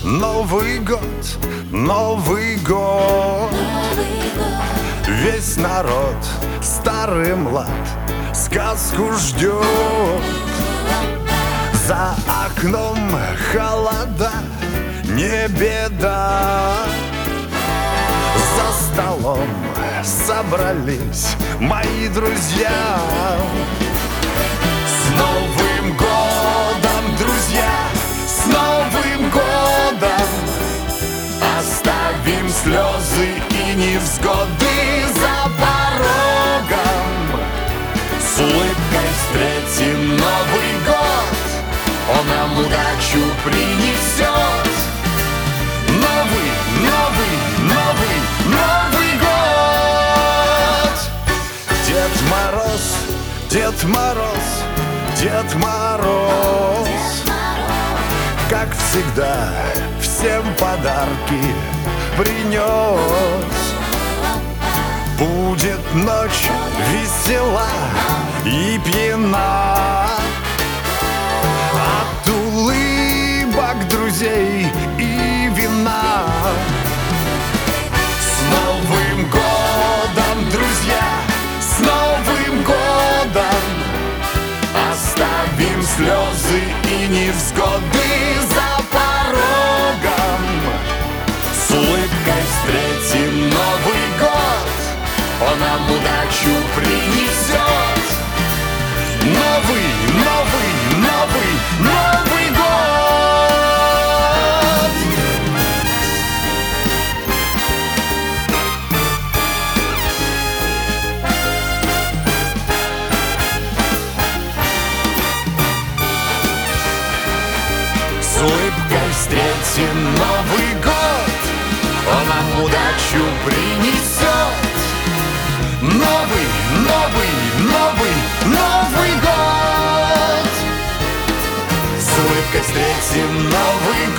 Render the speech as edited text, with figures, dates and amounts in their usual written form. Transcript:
Новый год, Новый год. Весь народ, старый млад, сказку ждет. За окном холода, не беда. За столом собрались мои друзья. С Новым годом, друзья! С Новым годом! Оставим слезы и невзгоды за порогом. С улыбкой встретим Новый год, он нам удачу принесет. Новый, новый, новый, Новый год! Дед Мороз, Дед Мороз, Дед Мороз, как всегда, всем подарки принес. Будет ночь весела и пьяна от улыбок друзей и вина. С Новым годом, друзья! С Новым годом! Оставим слезы и невзгоды за порогом. С улыбкой встретим Новый год, он нам удачу принесет. Новый, новый, новый, Новый год! С улыбкой встретим Новый год, он нам удачу принесет. Новый, новый, новый, Новый год! С улыбкой встретим Новый